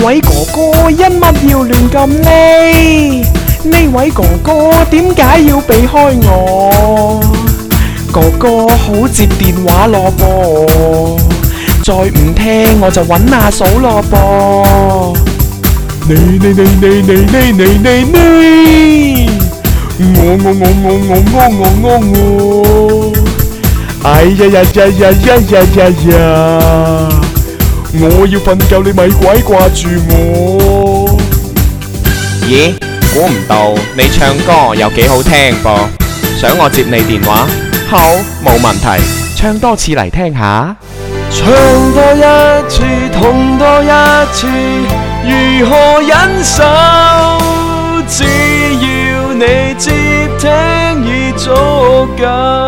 位哥哥因乜要亂咁呢？呢位哥哥點解要避開我？哥哥好接電話咯噃，再唔聽我就揾阿嫂咯噃。你，我，哎呀，我要瞓覺，你咪鬼掛住我。 咦，估唔到你唱歌又幾好聽噃，想我接你電話？好，冇問題，唱多次嚟聽下。 唱多一次，痛多一次，如何忍受？只要你接聽已足夠。